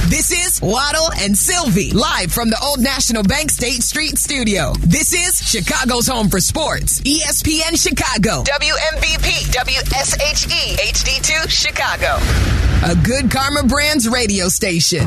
This is Waddle and Sylvie, live from the Old National Bank State Street studio. This is Chicago's home for sports. ESPN Chicago. WMVP WSHE HD2 Chicago. A Good Karma Brands radio station.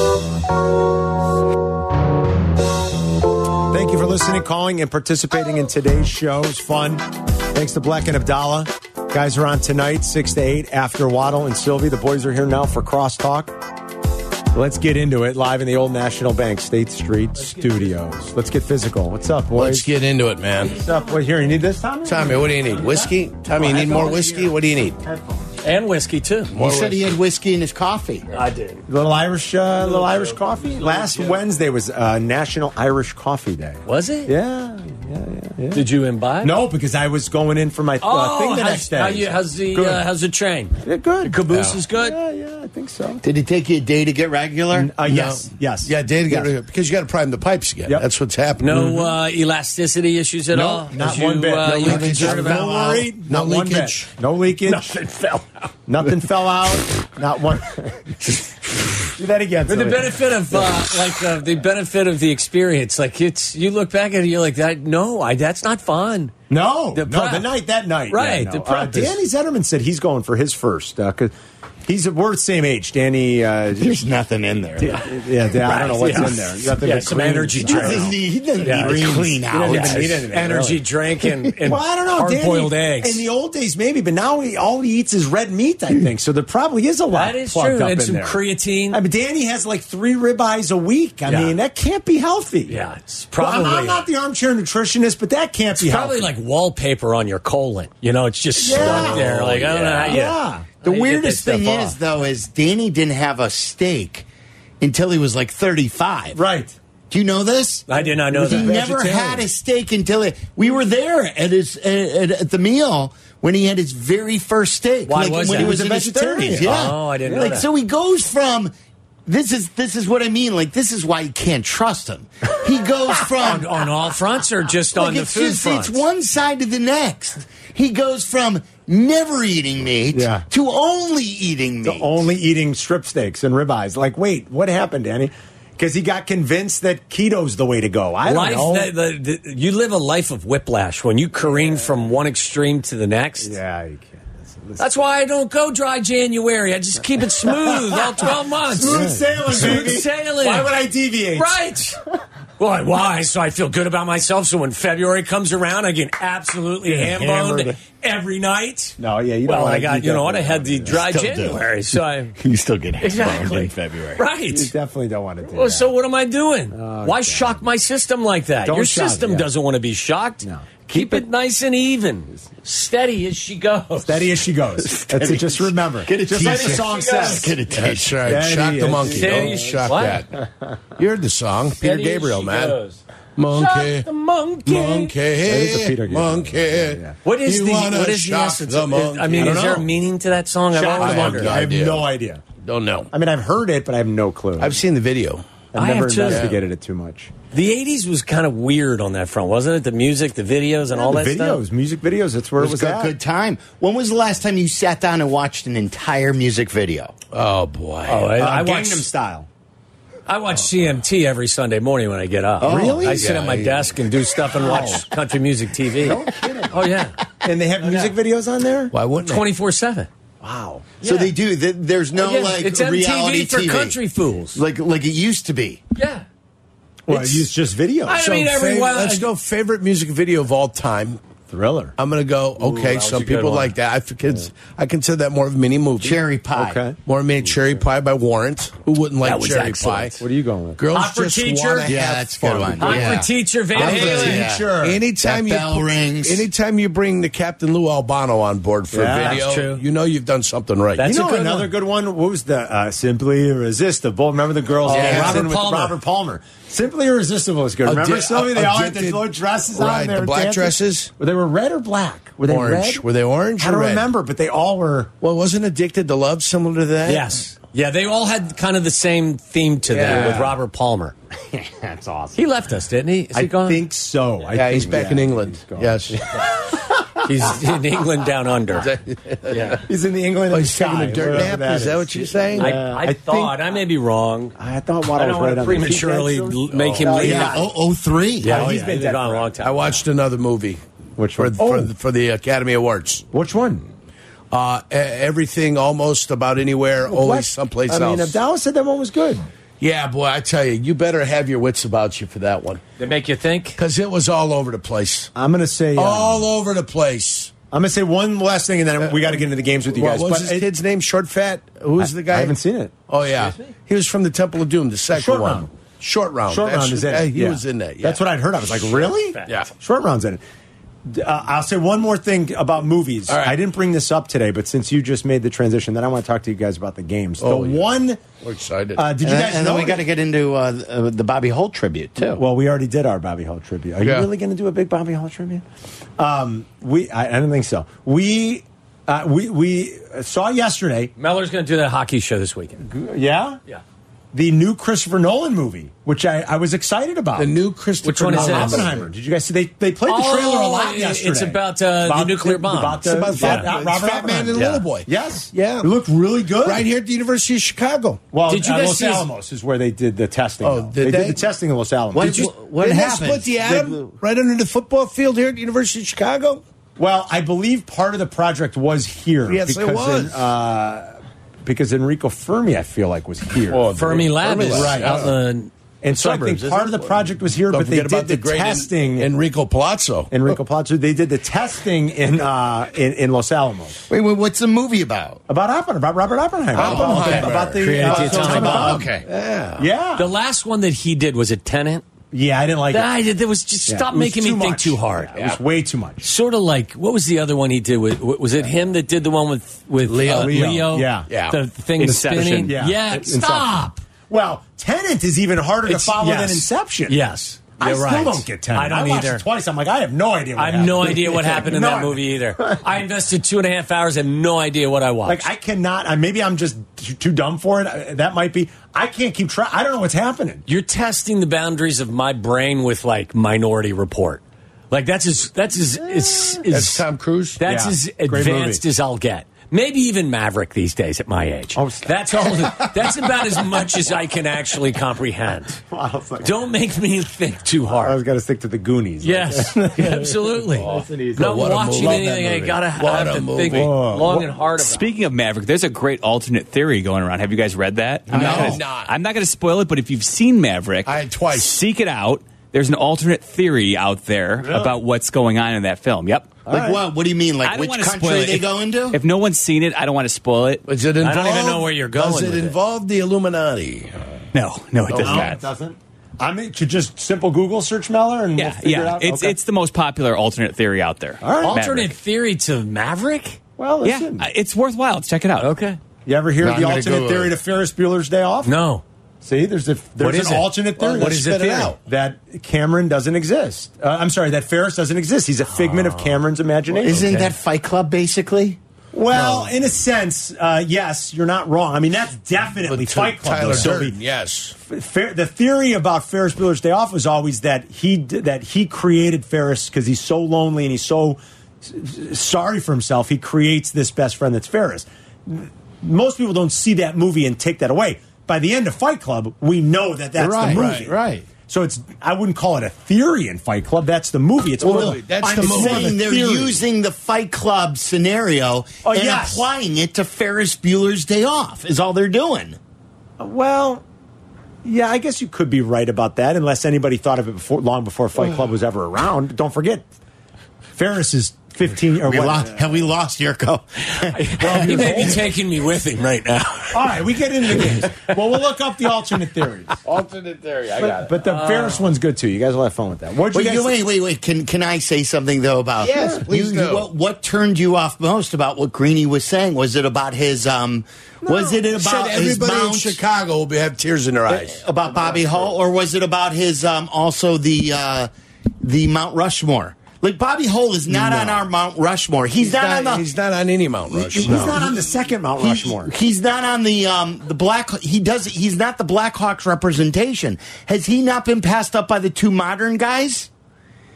Thank you for listening, calling, and participating in today's show. It was fun. Thanks to Black and Abdallah. Guys are on tonight, 6 to 8, after Waddle and Sylvie. The boys are here now for Crosstalk. Let's get into it, live in the Old National Bank State Street studios. Let's get physical. What's up, boys? Let's get into it, man. What's up? What, here, you need this, Tommy? Tommy, what do you need? Whiskey? Tommy, you need more whiskey? What do you need? And whiskey, too. More He said he had whiskey in his coffee. I did. Little Irish coffee? Last Wednesday was National Irish Coffee Day. Was it? Yeah. Did you imbibe? No, because I was going in for my thing the next day. How's the train? Yeah, good. The caboose is good? Yeah, I think so. Did it take you a day to get regular? Yes. Yeah, Dave, because you got to prime the pipes again. Yep. That's what's happening. No elasticity issues at all? Not As one bit. no leakage. concerned about- Fell out. Not No one leakage. bit. No leakage. Nothing fell out. Nothing fell out. Not one. Do that again. For the Zoe. benefit of the benefit of the experience, like you look back at it, you're like that. No, that's not fun. No, The prep. that night. Right, Yeah, no. the prep is- Danny Zetterman said he's going for his first. Cause we're the same age. Danny. There's nothing in there. Yeah, I don't know what's in there. Nothing but some clean energy stuff. drink. He doesn't Yeah, need to clean He out. doesn't even need anything, Energy really. drink and Well, I don't know. hard-boiled Danny, eggs. In the old days, maybe, but now all he eats is red meat, I think. So there probably is a lot That is plugged true. up And in some there. creatine. I mean, Danny has like 3 ribeyes a week. I Yeah. mean, that can't be healthy. Yeah, it's Well, probably. I'm not the armchair nutritionist, but that can't be It's probably healthy. like wallpaper on your colon. You know, it's just stuck there. Like, I don't know how you. Yeah. The how you get weirdest that thing stuff is, off. though, is Danny didn't have a steak until he was like 35. Right. Do you know this? I did not know He that. never had a steak until we were there at his at the meal when he had his very first steak. Why like, was when that? he was He a was a vegetarian. vegetarian. Yeah. Oh, I didn't know like, that. So he goes from. This is what I mean. Like, this is why you can't trust him. He goes from on all fronts or just on the it's food just front? it's one side to the next. He goes from never eating meat Yeah. to only eating meat. Only eating strip steaks and ribeyes. Like, wait, what happened, Danny? Because he got convinced that keto's the way to go. I don't know. You live a life of whiplash when you careen from one extreme to the next. Yeah, you can't. Listen. That's why I don't go dry January. I just keep it smooth all 12 months. Smooth sailing, Smooth baby. sailing. Why would I deviate? Right. Why? So I feel good about myself. So when February comes around, I get absolutely ham-boned hammered. every night. No, yeah, you don't Well, wanna I got, eat you know that what? I had the dry Still do. January. So I. You still get hammered Exactly. in February. Right. You definitely don't want to do Well, that. so what am I doing? Oh, Why God. shock my system like that? Don't Your shock it, system yeah. doesn't want to be shocked. No. Keep it nice and even. Steady as she goes. Steady as she goes. That's it. Just remember. Get a just like the t-shirt. song Steady as says. Get a That's t-shirt. right. Steady Shock the as monkey. she Steady Don't as- shock what? that. You heard the song. Peter Steady as Gabriel, she man. goes. Monkey. Shock the monkey. Monkey. is a Peter Gabriel. Monkey. Yeah. What is You the wanna what is the shock essence? the of monkey? I mean, I is don't there a know. meaning to that song? I've Shock always the wondered. monkey. I have idea. no idea. Don't know. I mean, I've heard it, but I have no clue. I've seen the video. I've I never have too. investigated it too much. The 80s was kind of weird on that front, wasn't it? The music, the videos, and all the that videos, stuff. music videos. That's where It it was was a at. good time. When was the last time you sat down and watched an entire music video? Oh, boy. Oh, I watch Gangnam Style. I watch CMT every Sunday morning when I get up. Oh, really? I sit Yeah, at my yeah. desk and do stuff and watch country music TV. No kidding. Oh, yeah. And they have music videos on there? Why wouldn't they? 24/7. Wow. So Yeah. they do. There's no Yeah, like it's reality MTV for TV. country fools. like it used to be. Yeah. Well, it's just videos. I mean, every while- let's go favorite music video of all time. Thriller. I'm going to go, okay, that was some a good people one. like that. I consider that more of a mini movie. Cherry Pie. Okay. More made Cherry Pie by Warrant. Who wouldn't like That was Cherry excellent. Pie? What are you going with? Girls Hot for just Teacher? want to Yeah, have that's a good fun. one. Hot Yeah. for Teacher, Van Hot for Halen. Teacher. Anytime That bell rings. anytime you bring the Captain Lou Albano on board for Yeah, a video, that's true. you know you've done something right. That's You a know good another one. good one? What was the Simply Irresistible? Remember the girls dancing Robert with Palmer. Robert Palmer. Simply Irresistible was good. Remember, Sylvia? They all had the Addicted- little dresses right, on. They the were black dancing. dresses? Were they were red or black? Were they Orange. red? Were they orange I or don't red? remember, but they all were. Well, wasn't Addicted to Love similar to that? Yes. Yeah, they all had kind of the same theme to them Yeah. with Robert Palmer. That's awesome. He left us, didn't he? Is he I gone? think so. Yeah, he's back in England. he's gone. Yes. He's in England down under. Yeah. He's in the England. He's taking a dirt whatever nap. Is that what you're saying? I thought. I may be wrong. I thought I Waddle don't was right want to on prematurely make him leave. Yeah, 03. Yeah, he's been dead gone a forever. long time. I watched another movie. Which for, one? for the Academy Awards. Which one? Everything almost about anywhere, always someplace else. I mean, Abdallah said that one was good. Yeah, boy, I tell you, you better have your wits about you for that one. They make you think? Because it was all over the place. I'm going to say All over the place. I'm going to say one last thing, and then we got to get into the games with you guys. What was his kid's name? Short Fat? Who's the guy? I haven't seen it. Oh, yeah. He was from the Temple of Doom, the second Short one. Round. Short Round. Short Round is in it. He was in that, yeah. That's what I'd heard. I was like, really? Yeah. Short Round's in it. I'll say one more thing about movies. All right. I didn't bring this up today, but since you just made the transition, then I want to talk to you guys about the games. Oh, the yeah. one... We're excited. Did you guys And know then we got to get into the Bobby Holt tribute, too. Well, we already did our Bobby Hall tribute. Are you Yeah. really going to do a big Bobby Hall tribute? I don't think so. We saw yesterday. Meller's going to do that hockey show this weekend. Yeah? Yeah. The new Christopher Nolan movie, which I was excited about. the new Christopher Which one is Nolan. that? Oppenheimer. Did you guys see? They played the trailer a lot yesterday. It's about the nuclear bomb. It's about Fat Robert Man and Oppenheimer. Little Boy. Yes. Yeah. It looked really good. Right here at the University of Chicago. Well, Did you guys Los see his- Alamos is where they did the testing. Oh, though. did they they? did the testing in Los Alamos. What- Did you- what Didn't happened? they split the atom right under the football field here at the University of Chicago? Well, I believe part of the project was here. Yes, it was. Because Enrico Fermi, I feel like, was here. Fermi Lab is Right. out in the and so suburbs, I think isn't part it? of the project was here, Don't but they forget about did the great testing. Enrico Palazzo. Enrico Palazzo, they did the testing in Los Alamos. Wait, what's the movie about? About Oppenheimer, about Robert Oppenheimer. Oppenheimer. About the Created the atomic bomb. Okay. Yeah. Yeah. The last one that he did was a Tenet. Yeah, I didn't like it. There was just Yeah. stop It was making me think much. too hard. Yeah, it was way too much. Sort of like what was the other one he did? Was it him that did the one with Leo. Leo? Yeah. Yeah. The thing Inception. spinning. Yeah. Inception. Stop. Well, Tenet is even harder to follow yes. than Inception. Yes. I You're still right. don't get Tenet. I don't watched either. it twice. I'm like, I have no idea what I happened. have no idea what happened in No that idea. movie either. I invested 2.5 hours and have no idea what I watched. Like, I cannot. Maybe I'm just too dumb for it. That might be. I can't keep track. I don't know what's happening. You're testing the boundaries of my brain with like Minority Report. Like that's That's Tom Cruise? That's Yeah. as Great advanced movie. as I'll get. Maybe even Maverick these days at my age. Oh, stop. That's all. That's about as much as I can actually comprehend. Don't make me think too I hard. was got to stick to the Goonies. Yes, absolutely. Not What a watching movie. anything I Love that gotta movie. What have a to movie. think Whoa. long and hard about. Speaking of Maverick, there's a great alternate theory going around. Have you guys read that? I'm not going to spoil it, but if you've seen Maverick, I had twice. Seek it out. There's an alternate theory out there about what's going on in that film. Yep. Like what? What do you mean? I Like don't which wanna spoil country it. they go into? If no one's seen it, I don't want to spoil it. Does it involve, I don't even know where you're going Does it with it. involve the Illuminati? No, it does No, not. it doesn't. I mean, to just simple Google search Meller and we'll Yeah, figure it yeah. out. It's Okay. it's the most popular alternate theory out there. All right. Alternate Maverick. theory to Maverick. Well, Yeah, listen. it's worthwhile. Check it out. Okay. You ever hear No, I'm the gonna alternate Google theory it. to Ferris Bueller's Day Off? No. See, there's What is an it? alternate theory. What is the Spit it theory? out. That Cameron doesn't exist. I'm sorry, that Ferris doesn't exist. He's a figment of Cameron's imagination. Isn't that Fight Club basically? Well, in a sense, yes, you're not wrong. I mean, that's definitely Fight Club. Tyler though, Sylvie. Durden, yes. The theory about Ferris Bueller's Day Off was always that he created Ferris because he's so lonely and he's so sorry for himself. He creates this best friend that's Ferris. Most people don't see that movie and take that away. By the end of Fight Club, we know that that's Right, the movie. right. So I wouldn't call it a theory in Fight Club. That's the movie. It's more of that's the it's movie. more of a Saying they're theory. using the Fight Club scenario Oh, and yes. applying it to Ferris Bueller's Day Off is all they're doing. Well, yeah, I guess you could be right about that, unless anybody thought of it long before Fight Club was ever around. Don't forget, Ferris is 15 or what? Have we lost Yurko? He may be taking me with him right now. All right, we get into the games. Well, we'll look up the alternate theories. Alternate theory. I got it. But the Ferris one's good too. You guys will have fun with that. What'd you guys Wait. Can I say something though about? Yes, please do. What turned you off most about what Greeny was saying? Was it about his? Was it Said about his everybody in mount? Chicago will have tears in their eyes. About Bobby Hull, or was it about his also the Mount Rushmore? Like Bobby Hull is not on our Mount Rushmore. He's not on any Mount Rushmore. He's not on the second Mount Rushmore. He's not on the Black. He's not the Blackhawks representation. Has he not been passed up by the two modern guys?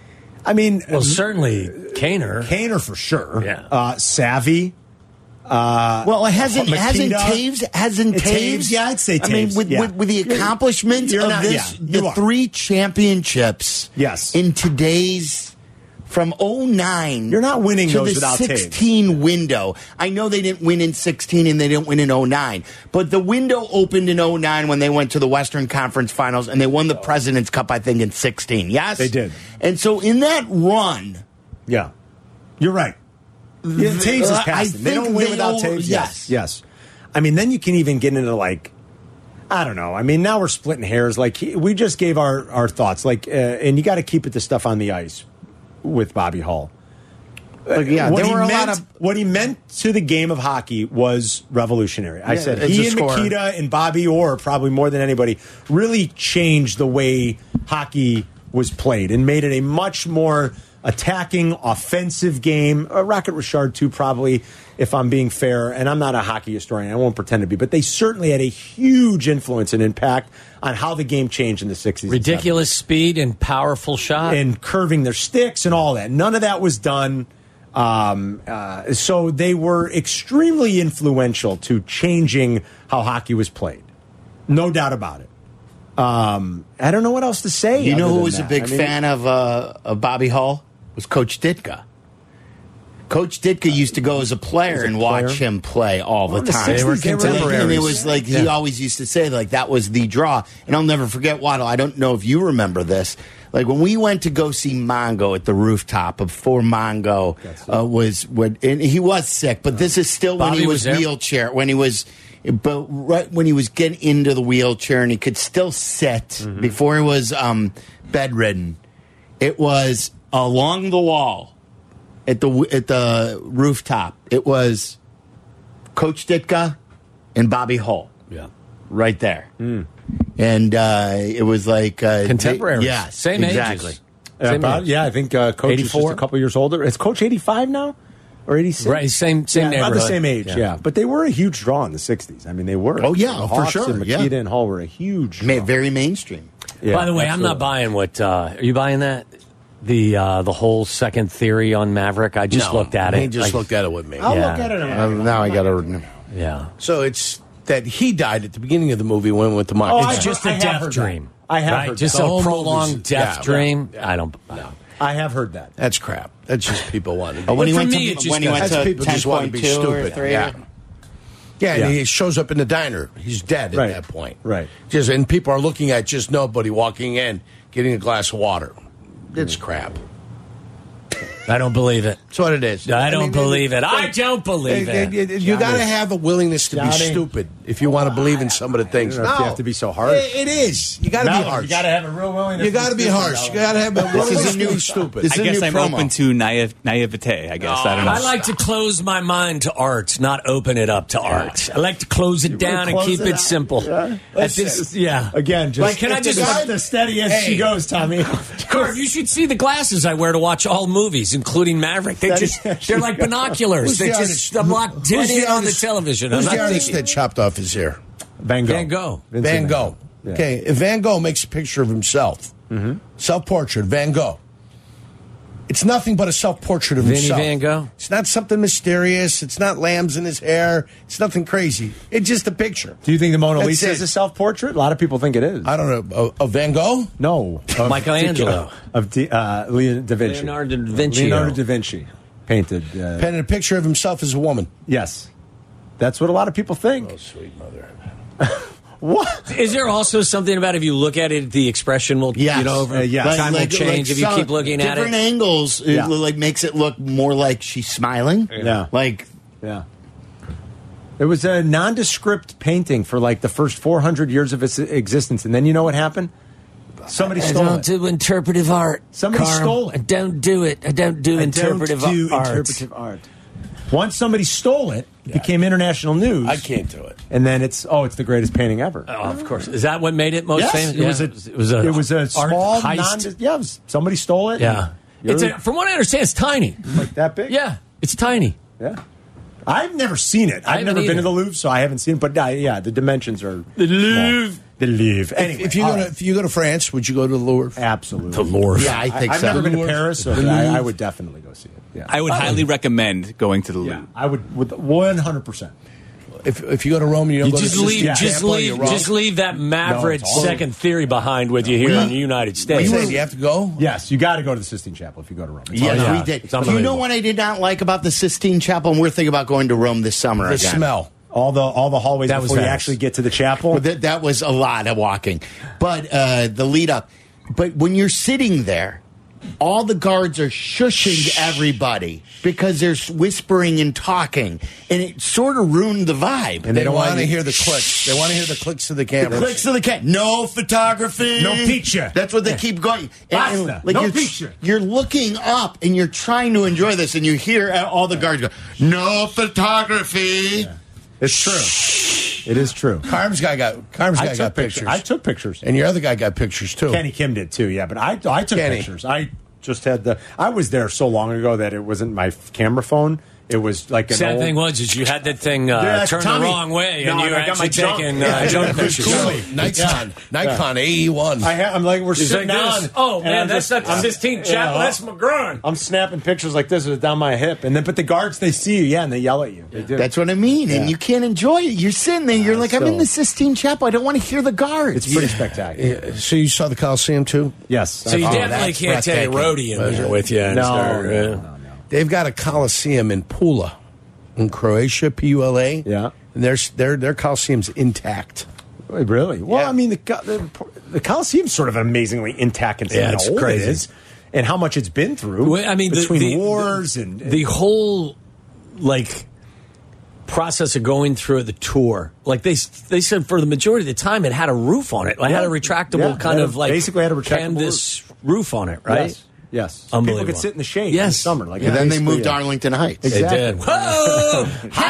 I mean, Well, certainly Kaner for sure. Yeah. Savvy. Well, hasn't Taves? Yeah, I'd say Taves. I mean, with the accomplishments of the 3 championships. Yes. In today's. From 09 You're not winning to those the without 16 window. I know they didn't win in 16 and they didn't win in 09. But the window opened in 09 when they went to the Western Conference Finals and they won the President's Cup, I think, in 16. Yes? They did. And so in that run... Yeah. You're right. Yeah, Taves is past them. They don't win without Taves. Yes. I mean, then you can even get into I don't know. I mean, now we're splitting hairs. We just gave our thoughts. And you got to keep it to stuff on the ice with Bobby Hull. What he meant to the game of hockey was revolutionary. I said he and Nikita and Bobby Orr, probably more than anybody, really changed the way hockey was played and made it a much more attacking, offensive game. Rocket Richard, too, probably, if I'm being fair. And I'm not a hockey historian. I won't pretend to be. But they certainly had a huge influence and impact on how the game changed in the 60s. Ridiculous speed and powerful shot. And curving their sticks and all that. None of that was done. So they were extremely influential to changing how hockey was played. No doubt about it. I don't know what else to say. You know who was a big fan of Bobby Hull? Was Coach Ditka. Coach Ditka used to go as a player and watch him play all the time. They were contemporaries. And it was he always used to say, that was the draw. And I'll never forget, Waddle, I don't know if you remember this. When we went to go see Mongo at the rooftop before Mongo and he was sick, but this is still when he was wheelchair, when he was getting into the wheelchair and he could still sit before he was bedridden. It was along the wall at the rooftop. It was Coach Ditka and Bobby Hull. Yeah, right there. And it was contemporaries. Same exactly. ages. I think Coach 84? is just a couple years older. Is Coach 85 now? Or 86? Right, same neighborhood. About the same age, yeah. But they were a huge draw in the 60s. I mean, they were. Oh, yeah, for sure. And Makita and Hull were a huge draw. Very mainstream. Yeah, by the way, I'm not buying what... are you buying that? The whole second theory on Maverick? I just looked at it. He just looked at it with me. I'll look at it. Now I got to... Yeah. So it's that he died at the beginning of the movie when we went to Mark. It's just a death dream. I have heard just that. a prolonged death dream. Yeah. I don't... I have heard that. That's crap. That's just people wanting. But when he went to people just want to be stupid. Yeah, and he shows up in the diner. He's dead at that point. Right. And people are looking at just nobody walking in, getting a glass of water. It's crap. I don't believe it. That's what it is. I don't believe it. I don't believe it. You got to have a willingness to be stupid if you want to believe in some of the things. You have to be so harsh. It is. You got to be harsh. You got to have a real willingness. You got to be harsh. You got to have a willingness to be stupid. I guess I'm open to naivete. I guess I don't know. I like to close my mind to art, not open it up to art. I like to close it down and keep it simple. Yeah. Again, just can I just the steady as she goes, Tommy. Carv, you should see the glasses I wear to watch all movies, including Maverick. They're like binoculars. They just lock dead in on the television. Who's the artist that chopped off his hair? Van Gogh. Van Gogh. Yeah. Okay, if Van Gogh makes a picture of himself, self-portrait, Van Gogh. It's nothing but a self-portrait of himself. Van Gogh? It's not something mysterious. It's not lambs in his hair. It's nothing crazy. It's just a picture. Do you think the Mona Lisa is a self-portrait? A lot of people think it is. I don't know. Of Van Gogh? No. Michelangelo. Of Leonardo da Vinci. Leonardo da Vinci painted. Painted a picture of himself as a woman. Yes. That's what a lot of people think. Oh, sweet mother. What? Is there also something about if you look at it, the expression will, time will change if you keep looking at it? Different angles, it makes it look more like she's smiling. Yeah. It was a nondescript painting for the first 400 years of its existence. And then you know what happened? Somebody stole it. I don't do interpretive art. Somebody stole it. I don't do it. I don't do interpretive art. Once somebody stole it, it became international news. I can't do it. And then it's the greatest painting ever. Oh, of course. Is that what made it most famous? It was a small heist. Somebody stole it. Yeah. From what I understand, it's tiny. Like that big? Yeah, it's tiny. Yeah. I've never seen it. I've never been to the Louvre, so I haven't seen it. But the dimensions are the Louvre. The Louvre. Anyway, if you go to France, would you go to the Louvre? Absolutely. The Louvre. Yeah, I think I've so. never been to Paris, so I would definitely go see it. Yeah. I would highly recommend going to the Louvre. Yeah, I would with 100%. If you go to Rome, you don't go just to leave, just leave that Maverick second theory behind with you here in the United States. Do you have to go? Yes, you got to go to the Sistine Chapel if you go to Rome. Yes, we did. You know what I did not like about the Sistine Chapel? And we're thinking about going to Rome this summer The again. smell. All the hallways That was before you fast. actually get to the chapel. Well, that was a lot of walking. But the lead up. But when you're sitting there, all the guards are shushing everybody because they're whispering and talking. And it sort of ruined the vibe. And they don't want to hear the clicks. They want to hear the clicks of the camera. The clicks of the cat. No photography. No picture. That's what they keep going. Basta. No picture. You're looking up and you're trying to enjoy this, and you hear all the guards go, "No photography." Yeah. It's true. It is true. Carm's guy got pictures. I took pictures. And your other guy got pictures too. Kenny Kim did too, yeah. But I took pictures. I just had I was there so long ago that it wasn't my camera phone. It was like an Sad old, thing was you had that thing turned the wrong way, and you were actually taking junk pictures. Nikon AE1. I'm like, we're sitting down. Oh man, that's not the Sistine Chapel. That's McGurn. I'm snapping pictures like this down my hip, and then but the guards they see you, and they yell at you. They do. That's what I mean, and you can't enjoy it. You're sitting there. You're like, I'm in the Sistine Chapel. I don't want to hear the guards. It's pretty spectacular. So you saw the Coliseum too? Yes. So you definitely can't take a roadie in there with you. No. They've got a Coliseum in Pula, in Croatia, Pula. Yeah. And their Coliseum's intact. Wait, really? Well, I mean, the Coliseum's sort of amazingly intact and Yeah, it's how old crazy. it is, and how much it's been through. Well, I mean, between wars and the whole process of going through the tour. Like they said, for the majority of the time, it had a roof on it. It had a retractable kind of basically had a retractable canvas roof on it, right? Yes. So people could sit in the shade in the summer. Like, and then they moved to Arlington Heights. Exactly. They did. Whoa!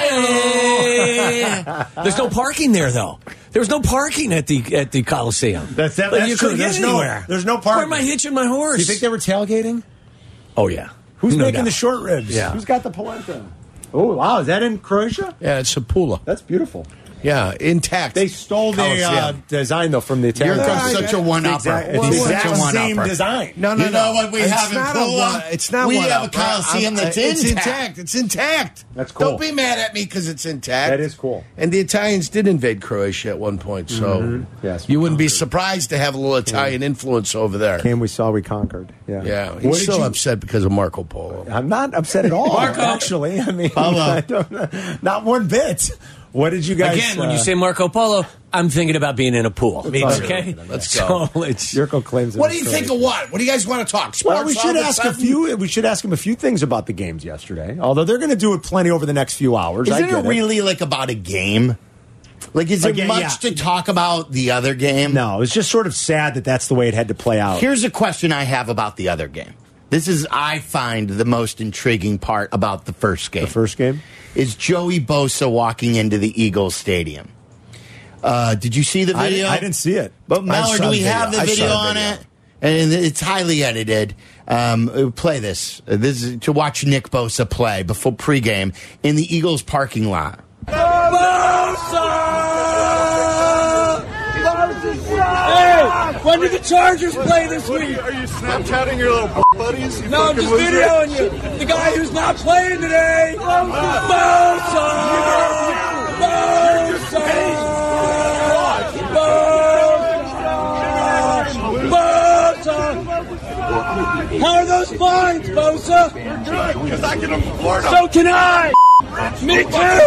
Hi! There's no parking there, though. There was no parking at the Coliseum. That's you true. couldn't get anywhere. There's no parking. Where am I hitching my horse? Do you think they were tailgating? Oh, yeah. Who's No making doubt. the short ribs? Yeah. Who's got the polenta? Oh, wow. Is that in Croatia? Yeah, it's a Pula. That's beautiful. Yeah, intact. They stole the design, though, from the Italian. Here comes such a one-upper. It's the exact same design. No. You know what we It's have in not Pula? It's not We one have a up. Coliseum that's It's intact. intact. It's intact. That's cool. Don't be mad at me because it's intact. That is cool. And the Italians did invade Croatia at one point, so Yes, you wouldn't be surprised to have a little Italian influence over there. Came, we saw, we conquered. Yeah. Yeah, What he's did still you- upset because of Marco Polo. I'm not upset at all. Marco. Actually, I mean, I don't, not one bit. What did you guys? Again, when you say Marco Polo, I'm thinking about being in a pool. Okay? Let's go. So it's Yurko claims. What do you think of what? What do you guys want to talk? Sports? Well, we should ask a few. We should ask him a few things about the games yesterday. Although they're going to do it plenty over the next few hours. Isn't it really like about a game? Like, is there much to talk about the other game? No, it's just sort of sad that that's the way it had to play out. Here's a question I have about the other game. This is, I find, the most intriguing part about the first game. The first game? Is Joey Bosa walking into the Eagles Stadium. Did you see the video? I didn't see it. But Mallard, do we have the video saw on the video. it? And it's highly edited. Play this. This is to watch Nick Bosa play before pregame in the Eagles parking lot. Hey, when did the Chargers play this week? Are you Snapchatting your little buddies? You No, I'm just fucking loser? videoing you. The guy who's not playing today. Bosa! How are those fines, Bosa? Because I get them from Florida. So can I. Me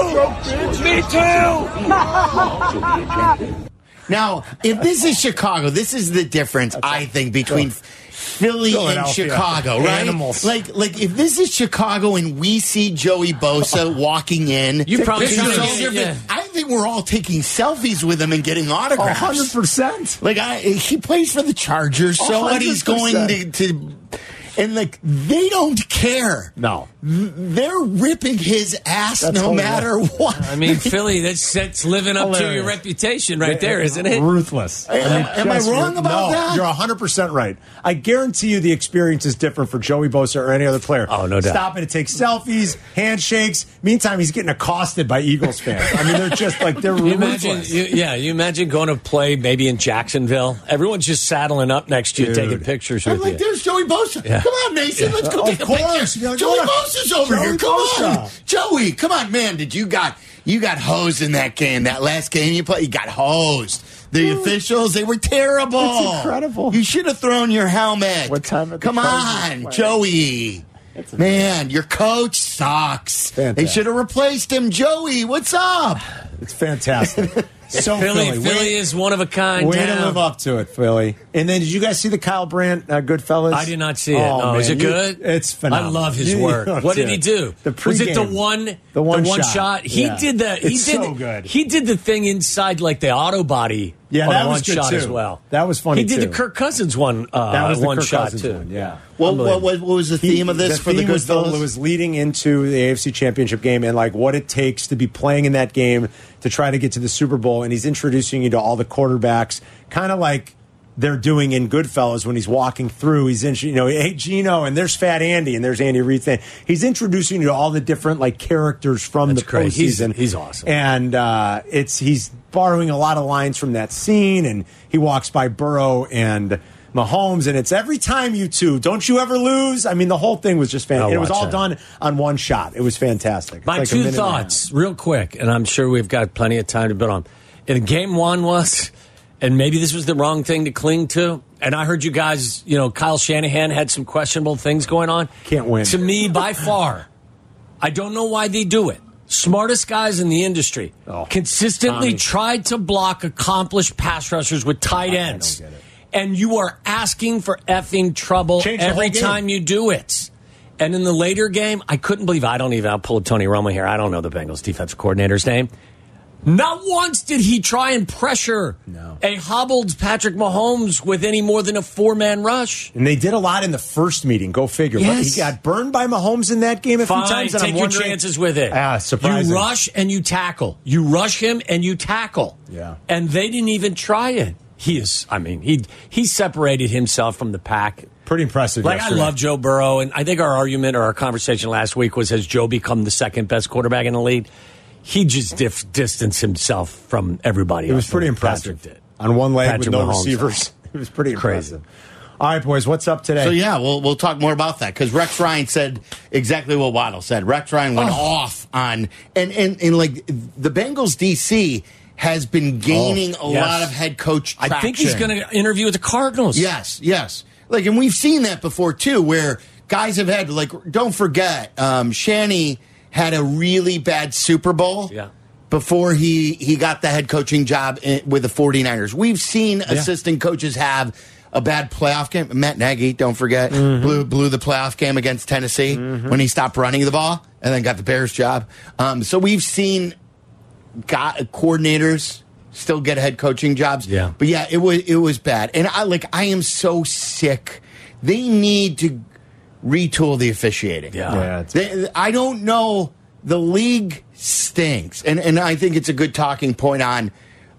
too. Now, if this is Chicago, this is the difference, I think, between Philly and Philadelphia. Chicago, right? Animals. Like if this is Chicago and we see Joey Bosa walking in, You probably this is should've all seen it, different. yeah. I think we're all taking selfies with him and getting autographs. 100%. Like he plays for the Chargers, so what? He's going 100%. to And, like, they don't care. No. They're ripping his ass no matter what. I mean, Philly, that's living up to your reputation right there, isn't it? Ruthless. Am I wrong about that? You're 100% right. I guarantee you the experience is different for Joey Bosa or any other player. Oh, no doubt. Stopping to take selfies, handshakes. Meantime, he's getting accosted by Eagles fans. I mean, they're just like, they're ruthless. You imagine going to play maybe in Jacksonville. Everyone's just saddling up next to you, taking pictures with you. There's Joey Bosa. Yeah. Come on, Mason. Let's go take a picture. Like, Joey Bosa's over here. Come Bosa. on. Joey, come on, man. You got hosed in that game. That last game you played, you got hosed. The officials, they were terrible. That's incredible. You should have thrown your helmet. What time? Come on, Joey. Man, your coach sucks. Fantastic. They should have replaced him. Joey, what's up? It's fantastic. So Philly is one of a kind. Way to live up to it, Philly. And then, did you guys see the Kyle Brandt Goodfellas? I did not see it. No, is it good? It's phenomenal. I love his work. What did he do? Was it the one shot? He did the. He did so good. He did the thing inside like the auto body. Yeah, that was one good shot too. As well. That was funny. He did the Kirk Cousins one. That was the one Kirk shot Cousins too. one, yeah. What was the theme of this for the Goodfellas? It was leading into the AFC Championship game and like what it takes to be playing in that game to try to get to the Super Bowl. And he's introducing you to all the quarterbacks, kind of like they're doing in Goodfellas when he's walking through. He's hey Gino, and there's Fat Andy, and there's Andy Reid. He's introducing you to all the different like characters from the postseason. He's awesome, and he's borrowing a lot of lines from that scene. And he walks by Burrow and Mahomes, and it's every time you two, don't you ever lose. I mean, the whole thing was just fantastic. It was all done on one shot. It was fantastic. My two thoughts, real quick, and I'm sure we've got plenty of time to build on. In game one was, and maybe this was the wrong thing to cling to, and I heard you guys, Kyle Shanahan had some questionable things going on. Can't win. To me, by far, I don't know why they do it. Smartest guys in the industry consistently tried to block accomplished pass rushers with tight ends. I don't get it. And you are asking for effing trouble every time you do it. And in the later game, I couldn't believe I'll pull a Tony Romo here. I don't know the Bengals defensive coordinator's name. Not once did he try and pressure a hobbled Patrick Mahomes with any more than a 4-man rush. And they did a lot in the first meeting. Go figure. Yes. He got burned by Mahomes in that game a few times. And take your chances with it. Surprising. You rush and you tackle. You rush him and you tackle. Yeah. And they didn't even try it. He separated himself from the pack. Pretty impressive. Like, yesterday. I love Joe Burrow, and I think our argument or our conversation last week was, has Joe become the second best quarterback in the league? He just distanced himself from everybody else. It was pretty impressive. On one leg with no receivers. It was pretty impressive. All right, boys, what's up today? So, yeah, we'll talk more about that because Rex Ryan said exactly what Waddle said. Rex Ryan went off on, and like the Bengals DC has been gaining a lot of head coach traction. I think he's going to interview with the Cardinals. Yes. Like, and we've seen that before, too, where guys have had, like, don't forget, Shanny had a really bad Super Bowl before he got the head coaching job with the 49ers. We've seen assistant coaches have a bad playoff game. Matt Nagy, don't forget, blew the playoff game against Tennessee when he stopped running the ball and then got the Bears job. So we've seen coordinators still get head coaching jobs. Yeah. But yeah, it was bad. And I am so sick. They need to retool the officiating. I don't know. The league stinks. And I think it's a good talking point on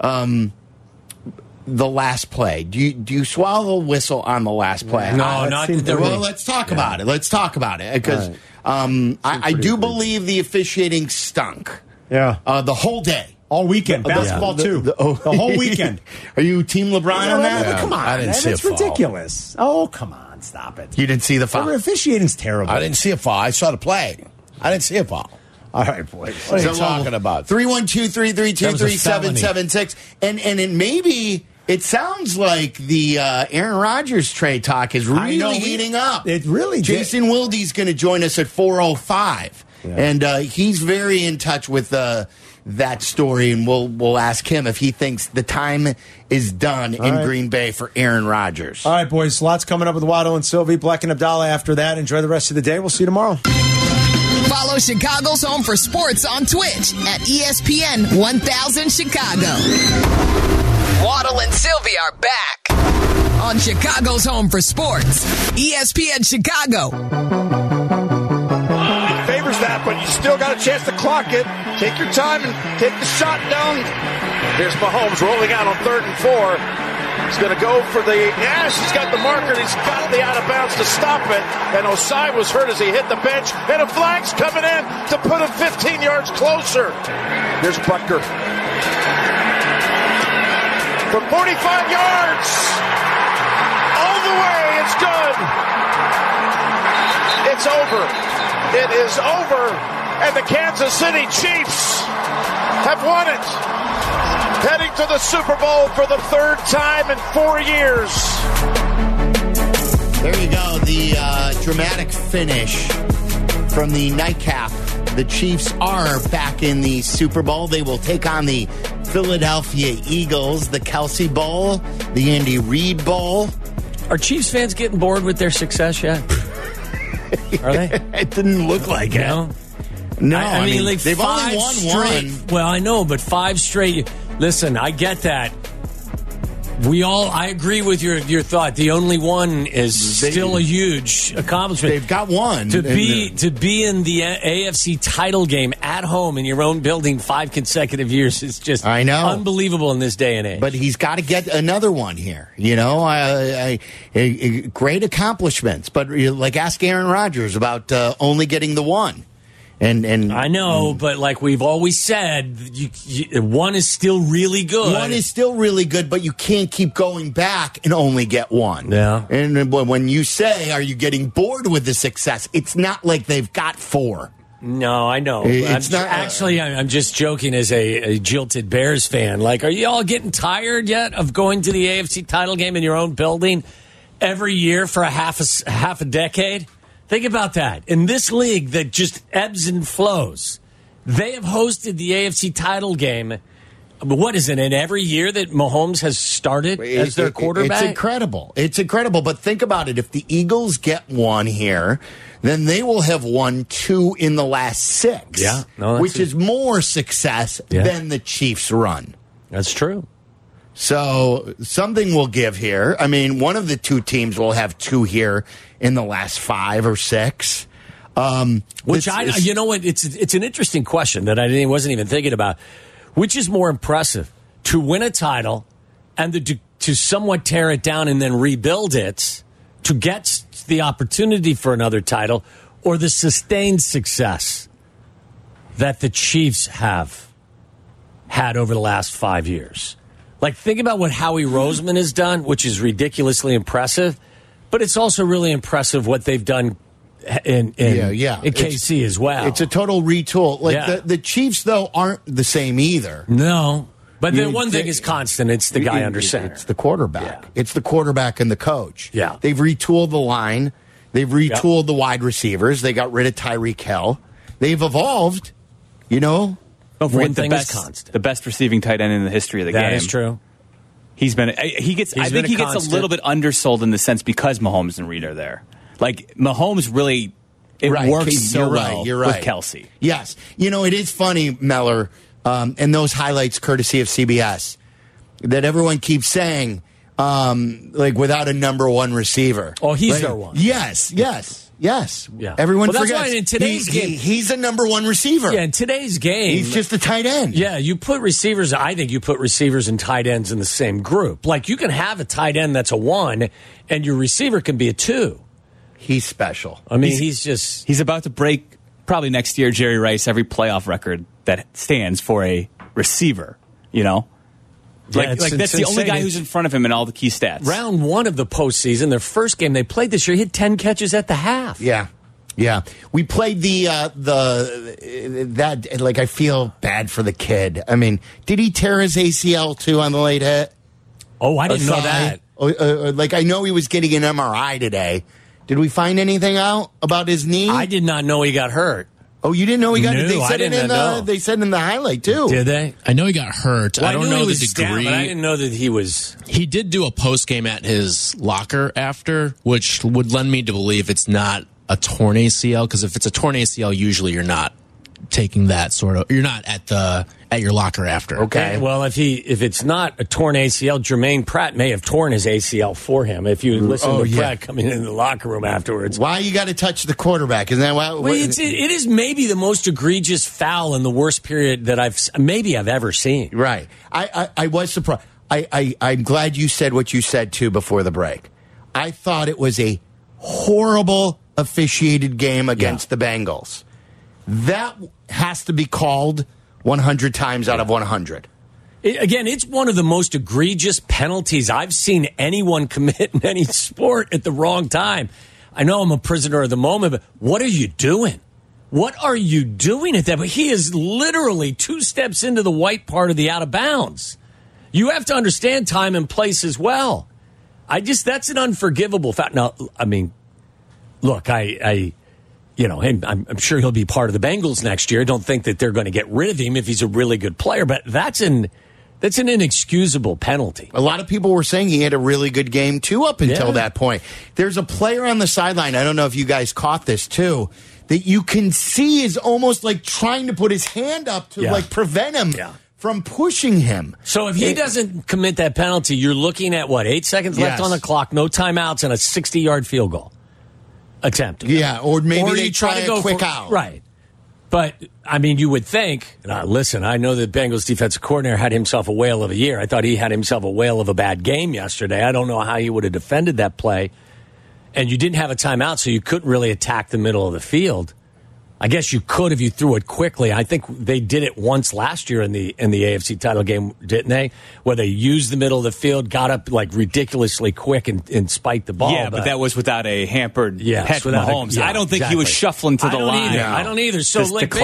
the last play. Do you swallow the whistle on the last play? No, not the Well, let's talk about it. Let's talk about it. Because I do believe the officiating stunk. Yeah. The whole day. All weekend. Basketball, too. The whole weekend. Are you Team LeBron on that? Yeah. Come on. I didn't see a foul. It's ridiculous. Oh, come on. Stop it. You didn't see the foul? The officiating's terrible. I didn't see a foul. I saw the play. I didn't see a foul. All right, boys. What are you talking about? 312-332-3776. And maybe it sounds like the Aaron Rodgers trade talk is really heating up. It really did. Jason Wilde's going to join us at 4:05. Yeah. And he's very in touch with that story, and we'll ask him if he thinks the time is done in Green Bay for Aaron Rodgers. All right, boys. Lots coming up with Waddle and Sylvie, Black and Abdallah after that. Enjoy the rest of the day. We'll see you tomorrow. Follow Chicago's Home for Sports on Twitch at ESPN 1000 Chicago. Waddle and Sylvie are back on Chicago's home for sports, ESPN Chicago. Favors that, but you still got a chance to clock it. Take your time and take the shot down. Here's Mahomes rolling out on 3rd and 4. He's going to go for the he's got the marker, and he's got the out of bounds to stop it. And Osai was hurt as he hit the bench, and a flag's coming in to put him 15 yards closer. Here's Butker. From 45 yards, all the way, it's good. It's over. It is over, and the Kansas City Chiefs have won it. Heading to the Super Bowl for the 3rd time in 4 years. There you go, the dramatic finish from the nightcap. The Chiefs are back in the Super Bowl. They will take on the Philadelphia Eagles, the Kelsey Bowl, the Andy Reid Bowl. Are Chiefs fans getting bored with their success yet? Are they? It didn't look like it. No, I mean like they've only won straight, one. Well, I know, but 5 straight. Listen, I get that. I agree with your thought. The only one is still a huge accomplishment. They've got one. To be in the AFC title game at home in your own building 5 consecutive years is just unbelievable in this day and age. But he's got to get another one here. You know, great accomplishments. But like ask Aaron Rodgers about only getting the one. And I know, but like we've always said, one is still really good. One is still really good, but you can't keep going back and only get one. Yeah. And when you say, are you getting bored with the success, it's not like they've got 4. No, I know. It's not. Actually, I'm just joking as a jilted Bears fan. Like, are you all getting tired yet of going to the AFC title game in your own building every year for a half a decade? Think about that. In this league that just ebbs and flows, they have hosted the AFC title game. What is it, in every year that Mahomes has started as their quarterback? It's incredible. It's incredible. But think about it. If the Eagles get one here, then they will have won 2 in the last 6. Yeah. Which is more success than the Chiefs' run. That's true. So something will give here. I mean, one of the 2 teams will have 2 here in the last 5 or 6. You know what? It's an interesting question that I wasn't even thinking about. Which is more impressive, to win a title and to somewhat tear it down and then rebuild it to get the opportunity for another title, or the sustained success that the Chiefs have had over the last 5 years? Like, think about what Howie Roseman has done, which is ridiculously impressive, but it's also really impressive what they've done in KC as well. It's a total retool. The Chiefs, though, aren't the same either. No. But the one thing is constant. It's the guy under center. It's the quarterback. Yeah. It's the quarterback and the coach. Yeah. They've retooled the line. They've retooled the wide receivers. They got rid of Tyreek Hill. They've evolved, you know. One thing is constant. The best receiving tight end in the history of the game. That is true. I think he gets a little bit undersold in the sense because Mahomes and Reid are there. Like, Mahomes really, works so well with Kelsey. Yes. You know, it is funny, Meller, and those highlights courtesy of CBS, that everyone keeps saying, without a number 1 receiver. Oh, he's their one. Yes. Yeah. Everyone forgets. That's why in today's game, he's a number 1 receiver. Yeah, in today's game, he's just a tight end. Yeah, I think you put receivers and tight ends in the same group. Like, you can have a tight end that's a 1, and your receiver can be a 2. He's special. I mean, he's about to break, probably next year, Jerry Rice, every playoff record that stands for a receiver, you know? That's the only guy who's in front of him in all the key stats. Round 1 of the postseason, their first game they played this year, he had 10 catches at the half. Yeah. We played I feel bad for the kid. I mean, did he tear his ACL too on the late hit? Oh, I didn't know that. I know he was getting an MRI today. Did we find anything out about his knee? I did not know he got hurt. Oh, you didn't know he got hurt? They said in the highlight, too. Did they? I know he got hurt. Well, I don't know the degree. Down, but I didn't know that he was... He did do a post-game at his locker after, which would lend me to believe it's not a torn ACL, because if it's a torn ACL, usually you're not taking that sort of. You're not at your locker after. Okay. Well, if it's not a torn ACL, Jermaine Pratt may have torn his ACL for him. If you listen to Pratt coming into the locker room afterwards, why you got to touch the quarterback? Isn't that why? Well, it is maybe the most egregious foul in the worst period that I've ever seen. Right. I was surprised. I'm glad you said what you said too before the break. I thought it was a horrible officiated game against the Bengals. That has to be called 100 times out of 100. Again, it's one of the most egregious penalties I've seen anyone commit in any sport at the wrong time. I know I'm a prisoner of the moment, but what are you doing? What are you doing at that? But he is literally 2 steps into the white part of the out of bounds. You have to understand time and place as well. That's an unforgivable fact. Now, I mean, look, I'm sure he'll be part of the Bengals next year. I don't think that they're going to get rid of him if he's a really good player, but that's an inexcusable penalty. A lot of people were saying he had a really good game, too, up until that point. There's a player on the sideline, I don't know if you guys caught this, too, that you can see is almost like trying to put his hand up to like prevent him from pushing him. So if he doesn't commit that penalty, you're looking at, 8 seconds left on the clock, no timeouts, and a 60-yard field goal attempt. Yeah, or maybe they try to go quick out. Right. But, I mean, you would think, listen, I know the Bengals defensive coordinator had himself a whale of a year. I thought he had himself a whale of a bad game yesterday. I don't know how he would have defended that play. And you didn't have a timeout, so you couldn't really attack the middle of the field. I guess you could if you threw it quickly. I think they did it once last year in the AFC title game, didn't they? Where they used the middle of the field, got up like ridiculously quick and spiked the ball. Yeah, but that was without a hampered head from Mahomes. I don't think he was shuffling to the line. I don't either. So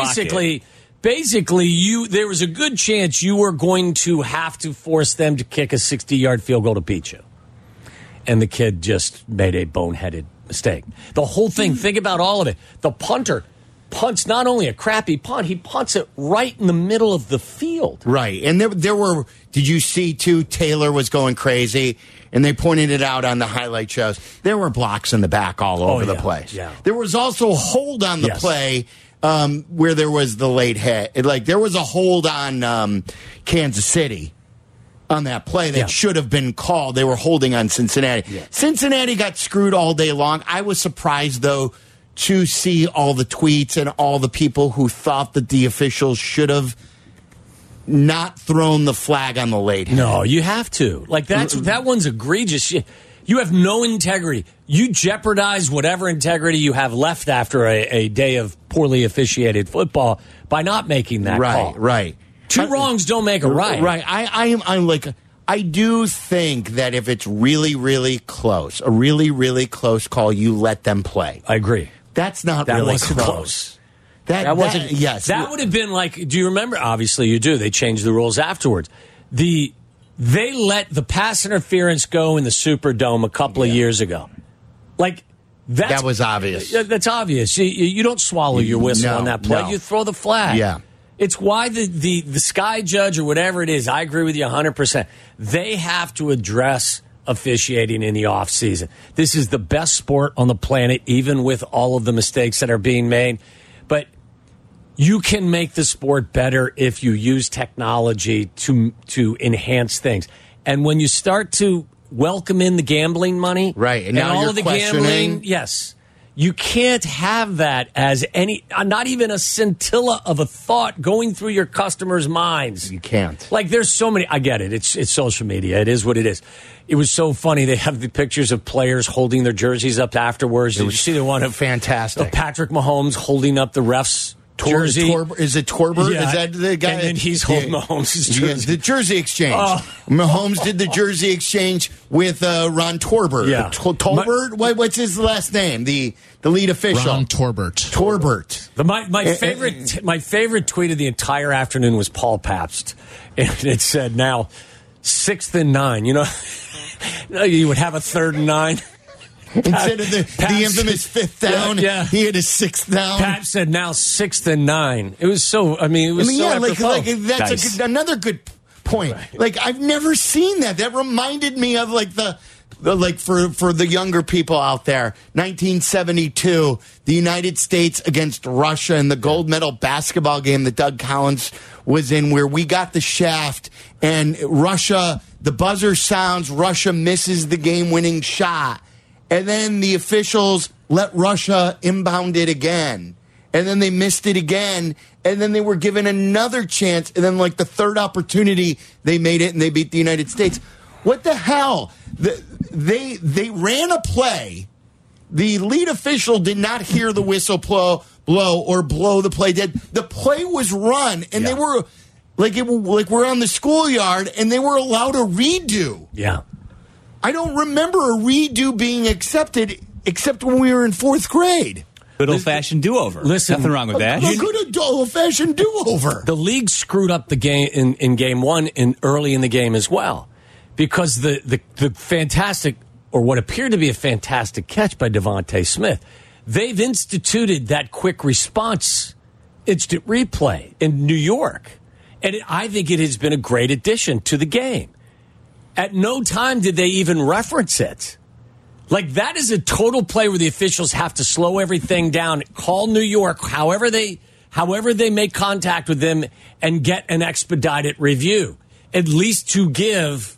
basically, there was a good chance you were going to have to force them to kick a 60-yard field goal to beat you. And the kid just made a boneheaded mistake. The whole thing, think about all of it. The punter punts not only a crappy punt, he punts it right in the middle of the field. Right. And there were, did you see too, Taylor was going crazy, and they pointed it out on the highlight shows. There were blocks in the back all over the place. Yeah. There was also a hold on the play where there was the late hit. Like, there was a hold on Kansas City on that play that should have been called. They were holding on Cincinnati. Yeah. Cincinnati got screwed all day long. I was surprised, though, to see all the tweets and all the people who thought that the officials should have not thrown the flag on the late hit. No, you have to. Like, that one's egregious. You have no integrity. You jeopardize whatever integrity you have left after a day of poorly officiated football by not making that call. Right. Two wrongs don't make a right. Right. I'm like, I do think that if it's really, really close, a really, really close call, you let them play. I agree. That's not that really wasn't close. That wasn't. Yes. That would have been like. Do you remember? Obviously, you do. They changed the rules afterwards. They let the pass interference go in the Superdome a couple of years ago. Like that was obvious. That's obvious. You don't swallow your whistle on that play. No. You throw the flag. Yeah. It's why the sky judge or whatever it is, I agree with you 100%. They have to address officiating in the offseason. This is the best sport on the planet, even with all of the mistakes that are being made. But you can make the sport better if you use technology to enhance things. And when you start to welcome in the gambling money, right, and all of the gambling, yes. You can't have that as not even a scintilla of a thought going through your customers' minds. You can't. Like, there's so many. I get it. It's social media. It is what it is. It was so funny. They have the pictures of players holding their jerseys up afterwards. Did you see the one of fantastic of Patrick Mahomes holding up the ref's jersey? Is it Torbert? Yeah. Is that the guy? And then he's holding Mahomes' jersey. The jersey exchange. Mahomes did the jersey exchange with Ron Torbert. Yeah. Torbert? What's his last name? The lead official. Ron Torbert. My favorite tweet of the entire afternoon was Paul Pabst. And it said, now, 6th and 9. You know, you would have a 3rd and 9. Instead of the infamous 5th down, he had a 6th down. Pat said now 6th and 9. It was so. That's another good point. Right. Like, I've never seen that. That reminded me of like the like for the younger people out there, 1972, the United States against Russia in the gold medal basketball game that Doug Collins was in, where we got the shaft, and Russia, the buzzer sounds, Russia misses the game-winning shot, and then the officials let Russia inbound it again, and then they missed it again, and then they were given another chance, and then like the third opportunity, they made it and they beat the United States. What the hell? They ran a play. The lead official did not hear the whistle blow or blow the play dead. The play was run, and they were like we're on the schoolyard, and they were allowed a redo. Yeah, I don't remember a redo being accepted except when we were in fourth grade. Good old-fashioned do-over. Listen, nothing wrong with that. A good old-fashioned do-over. The league screwed up the game in game one and early in the game as well, because the fantastic, or what appeared to be a fantastic catch by Devontae Smith, they've instituted that quick response instant replay in New York. And I think it has been a great addition to the game. At no time did they even reference it. Like, that is a total play where the officials have to slow everything down, call New York, however they make contact with them, and get an expedited review, at least to give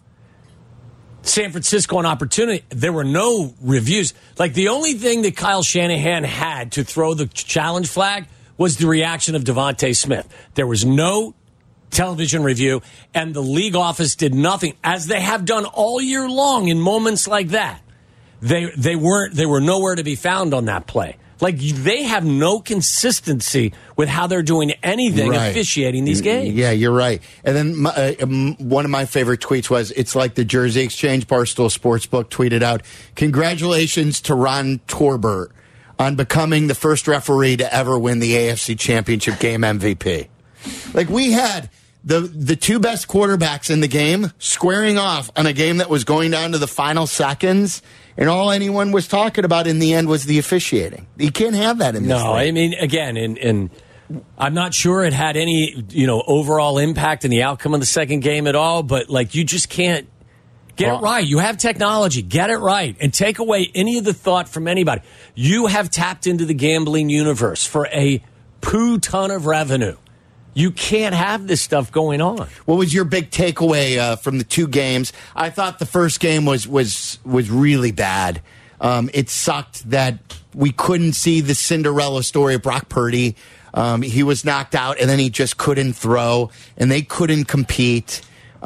San Francisco an opportunity. There were no reviews. Like, the only thing that Kyle Shanahan had to throw the challenge flag was the reaction of Devontae Smith. There was no television review, and the league office did nothing, as they have done all year long in moments like that. They were nowhere to be found on that play. Like, they have no consistency with how they're doing anything officiating these games. Yeah, you're right. And then one of my favorite tweets was, it's like the Jersey Exchange Barstool Sportsbook tweeted out, "Congratulations to Ron Torbert on becoming the first referee to ever win the AFC Championship game MVP." Like, we had the two best quarterbacks in the game squaring off on a game that was going down to the final seconds, and all anyone was talking about in the end was the officiating. You can't have that in this No, league. I mean, again, and I'm not sure it had any, overall impact in the outcome of the second game at all, but, like, you just can't get it right. You have technology. Get it right. And take away any of the thought from anybody. You have tapped into the gambling universe for a ton of revenue. You can't have this stuff going on. What was your big takeaway from the two games? I thought the first game was really bad. It sucked that we couldn't see the Cinderella story of Brock Purdy. He was knocked out, and then he just couldn't throw, and they couldn't compete.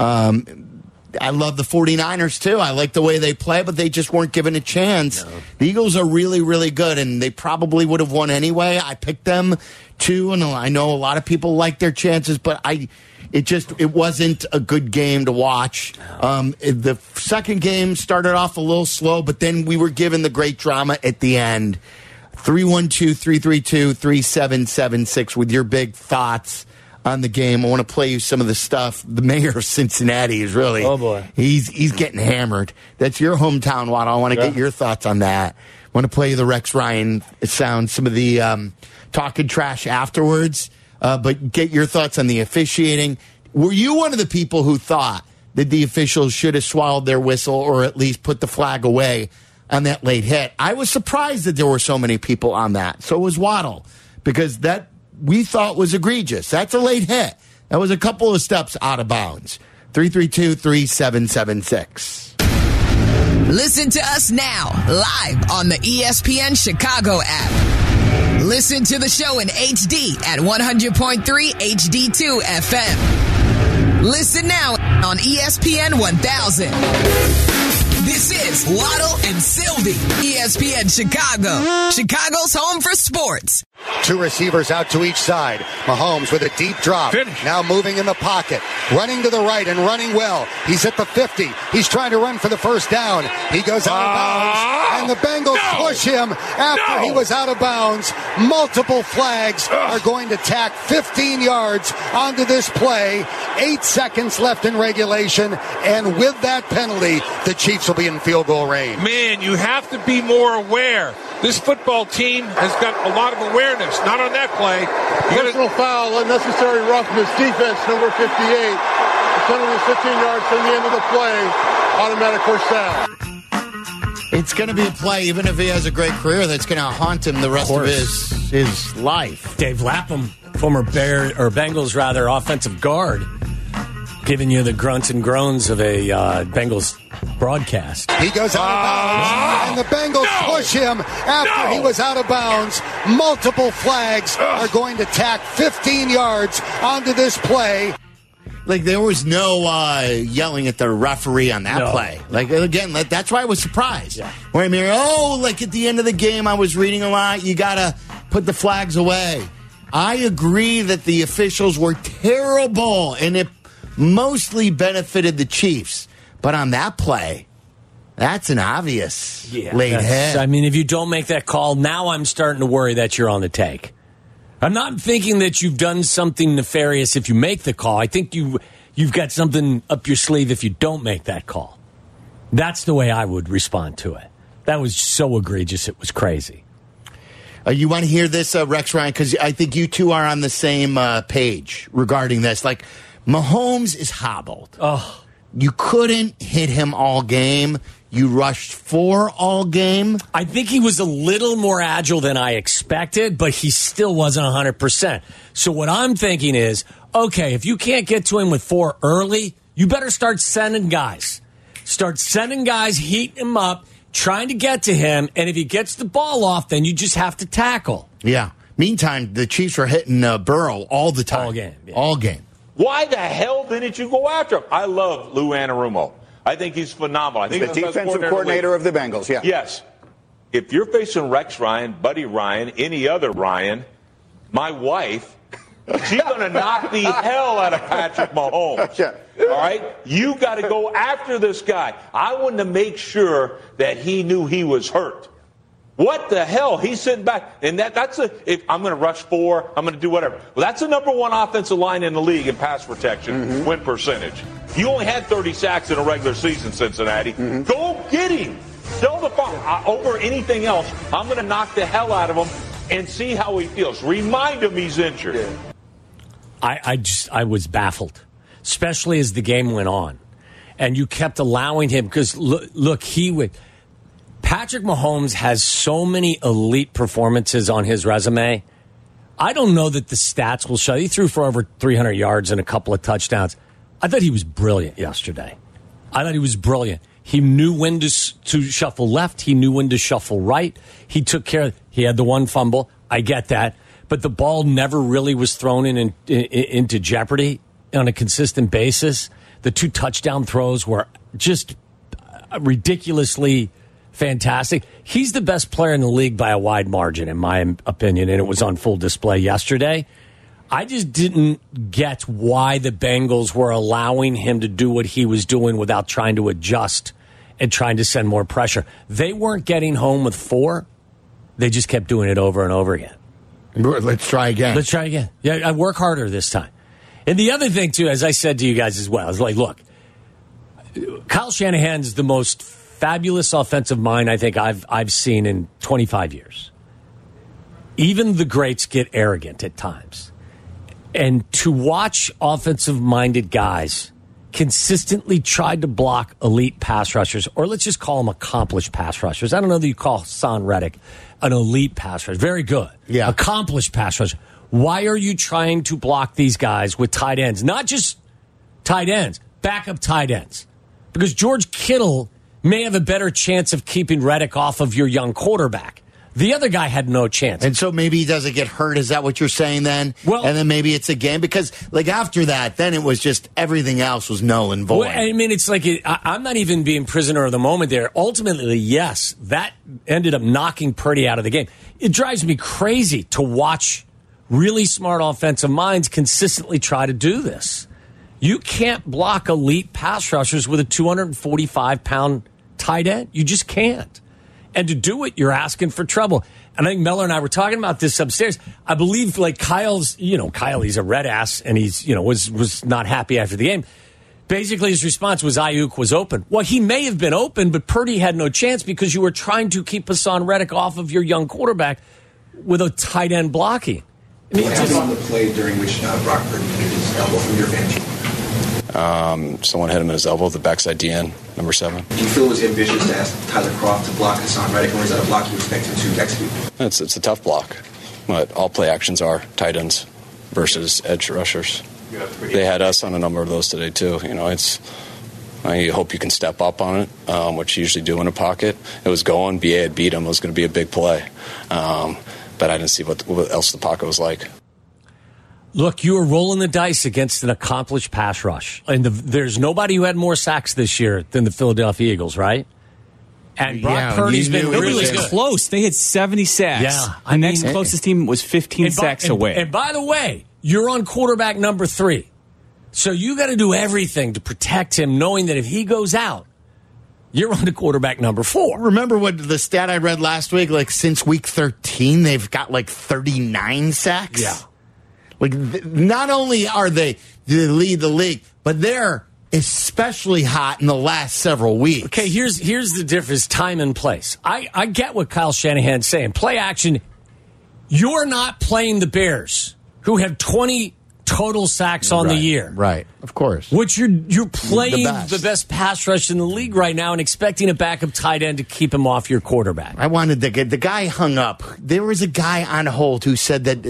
I love the 49ers, too. I like the way they play, but they just weren't given a chance. No. The Eagles are really, really good, and they probably would have won anyway. I picked them, too, and I know a lot of people like their chances, but it wasn't a good game to watch. The second game started off a little slow, but then we were given the great drama at the end. 312-332-3776 with your big thoughts on the game. I want to play you some of the stuff. The mayor of Cincinnati is really, oh boy, he's getting hammered. That's your hometown, Waddle. I want to get your thoughts on that. I want to play you the Rex Ryan sound, some of the talking trash afterwards, but get your thoughts on the officiating. Were you one of the people who thought that the officials should have swallowed their whistle or at least put the flag away on that late hit? I was surprised that there were so many people on that. So was Waddle, because that we thought was egregious. That's a late hit. That was a couple of steps out of bounds. 332-3776. Listen to us now, live on the ESPN Chicago app. Listen to the show in HD at 100.3 HD2 FM. Listen now on ESPN 1000. This is Waddle and Sylvie, ESPN Chicago, Chicago's home for sports. Two receivers out to each side. Mahomes with a deep drop. Now moving in the pocket. Running to the right and running well. He's at the 50. He's trying to run for the first down. He goes out of bounds. And the Bengals push him after he was out of bounds. Multiple flags are going to tack 15 yards onto this play. 8 seconds left in regulation. And with that penalty, the Chiefs will be in field goal range. Man, you have to be more aware. This football team has got a lot of awareness. Not on that play. Personal foul, unnecessary roughness, defense, number 58. The penalty is 15 yards from the end of the play. Automatic first down. It's going to be a play, even if he has a great career, that's going to haunt him the rest of his life. Dave Lapham, former Bengals offensive guard, giving you the grunts and groans of a Bengals broadcast. He goes out of bounds, and the Bengals push him after he was out of bounds. Multiple flags are going to tack 15 yards onto this play. Like, there was no yelling at the referee on that play. Like, again, that's why I was surprised. Yeah. Where I mean, like at the end of the game, I was reading a lot. You got to put the flags away. I agree that the officials were terrible, and it mostly benefited the Chiefs. But on that play, that's an obvious late hit. I mean, if you don't make that call, now I'm starting to worry that you're on the take. I'm not thinking that you've done something nefarious if you make the call. I think you've got something up your sleeve if you don't make that call. That's the way I would respond to it. That was so egregious, it was crazy. You want to hear this, Rex Ryan? Because I think you two are on the same page regarding this. Like, Mahomes is hobbled. Oh, you couldn't hit him all game. You rushed 4 all game. I think he was a little more agile than I expected, but he still wasn't 100%. So what I'm thinking is, okay, if you can't get to him with 4 early, you better start sending guys. Start sending guys, heating him up, trying to get to him, and if he gets the ball off, then you just have to tackle. Yeah. Meantime, the Chiefs were hitting Burrow all the time. All game. Yeah. All game. Why the hell didn't you go after him? I love Lou Anarumo. I think he's phenomenal. I think he's the defensive coordinator of the Bengals, yeah. Yes. If you're facing Rex Ryan, Buddy Ryan, any other Ryan, my wife, she's going to knock the hell out of Patrick Mahomes. Yeah. All right? You got to go after this guy. I wanted to make sure that he knew he was hurt. What the hell? He's sitting back. And if I'm going to rush 4, I'm going to do whatever. Well, that's the number 1 offensive line in the league in pass protection, win percentage. You only had 30 sacks in a regular season, Cincinnati. Go get him. Tell the farm over anything else. I'm going to knock the hell out of him and see how he feels. Remind him he's injured. Yeah. I was baffled, especially as the game went on. And you kept allowing him because, look, Patrick Mahomes has so many elite performances on his resume. I don't know that the stats will show. He threw for over 300 yards and a couple of touchdowns. I thought he was brilliant yesterday. He knew when to shuffle left. He knew when to shuffle right. He took care of. He had the 1 fumble. I get that. But the ball never really was thrown into jeopardy on a consistent basis. The 2 touchdown throws were just ridiculously fantastic. He's the best player in the league by a wide margin, in my opinion, and it was on full display yesterday. I just didn't get why the Bengals were allowing him to do what he was doing without trying to adjust and trying to send more pressure. They weren't getting home with 4. They just kept doing it over and over again. Let's try again. Yeah, I work harder this time. And the other thing, too, as I said to you guys as well, is like, look, Kyle Shanahan's the most fabulous offensive mind I think I've seen in 25 years. Even the greats get arrogant at times. And to watch offensive-minded guys consistently try to block elite pass rushers, or let's just call them accomplished pass rushers. I don't know that you call Hassan Reddick an elite pass rusher. Very good. Yeah. Accomplished pass rusher. Why are you trying to block these guys with tight ends? Not just tight ends, backup tight ends. Because George Kittle may have a better chance of keeping Reddick off of your young quarterback. The other guy had no chance. And so maybe he doesn't get hurt. Is that what you're saying then? Well, and then maybe it's a game? Because, like, after that, then it was just everything else was null and void. Well, I mean, it's like I'm not even being prisoner of the moment there. Ultimately, yes, that ended up knocking Purdy out of the game. It drives me crazy to watch really smart offensive minds consistently try to do this. You can't block elite pass rushers with a 245-pound tight end. You just can't. And to do it, you're asking for trouble. And I think Mellor and I were talking about this upstairs. I believe, like, Kyle, he's a red ass, and he's, was not happy after the game. Basically, his response was Ayuk was open. Well, he may have been open, but Purdy had no chance because you were trying to keep Hassan Reddick off of your young quarterback with a tight end blocking. What happened on the play during which Brock Purdy hit his elbow from your bench? Someone hit him in his elbow, the backside DN, number 7. Do you feel it was ambitious to ask Tyler Kroft to block Hassan Reddick, or is that a block you expect him to execute? It's a tough block, but all play actions are tight ends versus edge rushers. They had us on a number of those today, too. I hope you can step up on it, which you usually do in a pocket. It was going. BA had beat him. It was going to be a big play. But I didn't see what else the pocket was like. Look, you were rolling the dice against an accomplished pass rush. And there's nobody who had more sacks this year than the Philadelphia Eagles, right? And Brock Purdy's been really close. They had 70 sacks. Yeah. The next closest team was 15 sacks away. And by the way, you're on quarterback number 3. So you got to do everything to protect him, knowing that if he goes out, you're on to quarterback number 4. Remember what the stat I read last week? Like, since week 13, they've got like 39 sacks. Yeah. Like, not only are they lead the league, but they're especially hot in the last several weeks. Okay, here's the difference: time and place. I get what Kyle Shanahan's saying. Play action. You're not playing the Bears, who have 20 total sacks on the year. Right, of course. Which you're playing the best pass rush in the league right now and expecting a backup tight end to keep him off your quarterback. I wanted the guy hung up. There was a guy on hold who said that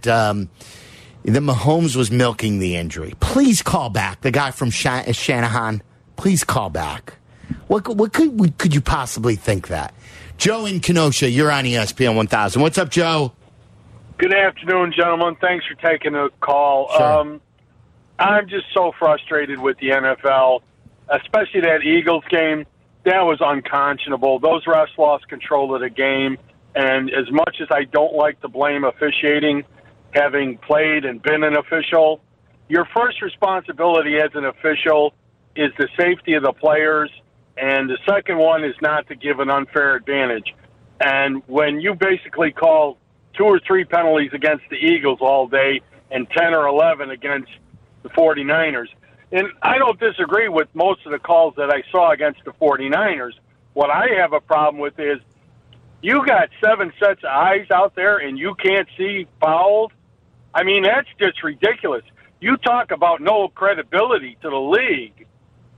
Mahomes was milking the injury. Please call back. The guy from Shanahan. Please call back. What could you possibly think that? Joe in Kenosha, you're on ESPN 1000. What's up, Joe? Good afternoon, gentlemen. Thanks for taking the call. Sure. I'm just so frustrated with the NFL, especially that Eagles game. That was unconscionable. Those refs lost control of the game, and as much as I don't like to blame officiating, having played and been an official, your first responsibility as an official is the safety of the players, and the second one is not to give an unfair advantage. And when you basically call 2 or 3 penalties against the Eagles all day and 10 or 11 against the 49ers, and I don't disagree with most of the calls that I saw against the 49ers. What I have a problem with is you got 7 sets of eyes out there and you can't see fouls. I mean, that's just ridiculous. You talk about no credibility to the league.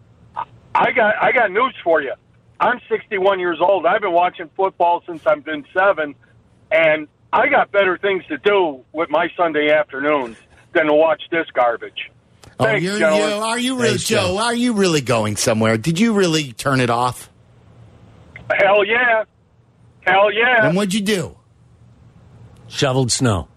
I got news for you. I'm 61 years old. I've been watching football since I've been 7, and I got better things to do with my Sunday afternoons than to watch this garbage. Thanks, gentlemen. Are you really, Joe? Are you really going somewhere? Did you really turn it off? Hell yeah. Hell yeah. And what'd you do? Shoveled snow.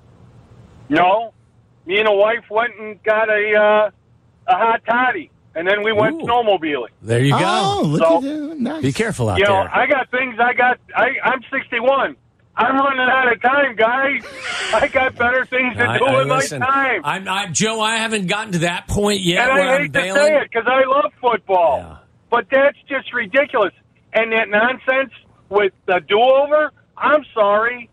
No. Me and a wife went and got a hot toddy, and then we went snowmobiling. There you go. Oh, look at you. Nice. Be careful out there. I got things I'm 61. I'm running out of time, guys. I got better things to do with my time. Joe, I haven't gotten to that point yet. And I hate to say it because I love football. Yeah. But that's just ridiculous. And that nonsense with the do-over, I'm sorry.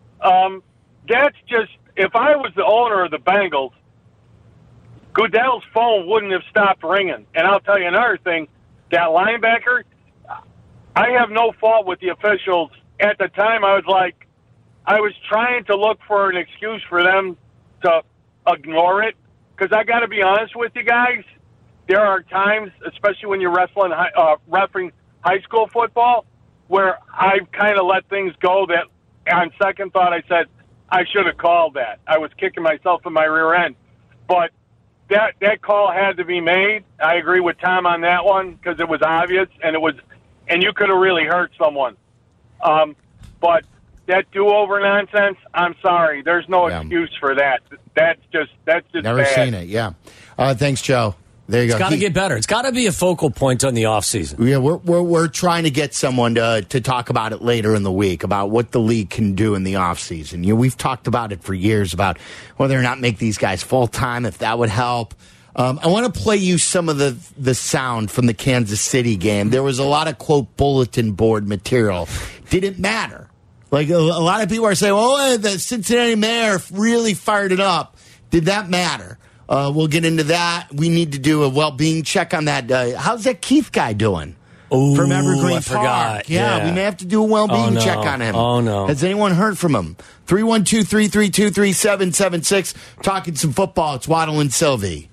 That's just, if I was the owner of the Bengals, Goodell's phone wouldn't have stopped ringing. And I'll tell you another thing, that linebacker, I have no fault with the officials. At the time, I was trying to look for an excuse for them to ignore it. Because I got to be honest with you guys, there are times, especially when you're refereeing high school football, where I've kind of let things go that on second thought I said, I should have called that. I was kicking myself in my rear end. But that call had to be made. I agree with Tom on that one because it was obvious and you could have really hurt someone. But that do-over nonsense, I'm sorry. There's no excuse for that. That's just Never bad. seen it, yeah. Thanks, Joe. There you go. It's got to get better. It's got to be a focal point on the offseason. Yeah, we're trying to get someone to talk about it later in the week, about what the league can do in the offseason. We've talked about it for years, about whether or not make these guys full-time, if that would help. I want to play you some of the sound from the Kansas City game. There was a lot of, quote, bulletin board material. Didn't matter. Like, a lot of people are saying, oh, the Cincinnati mayor really fired it up. Did that matter? We'll get into that. We need to do a well-being check on that. How's that Keith guy doing? From Evergreen Park. Forgot. Yeah, we may have to do a well-being check on him. Oh, no. Has anyone heard from him? 312-332-3776. Talking some football. It's Waddle and Sylvie.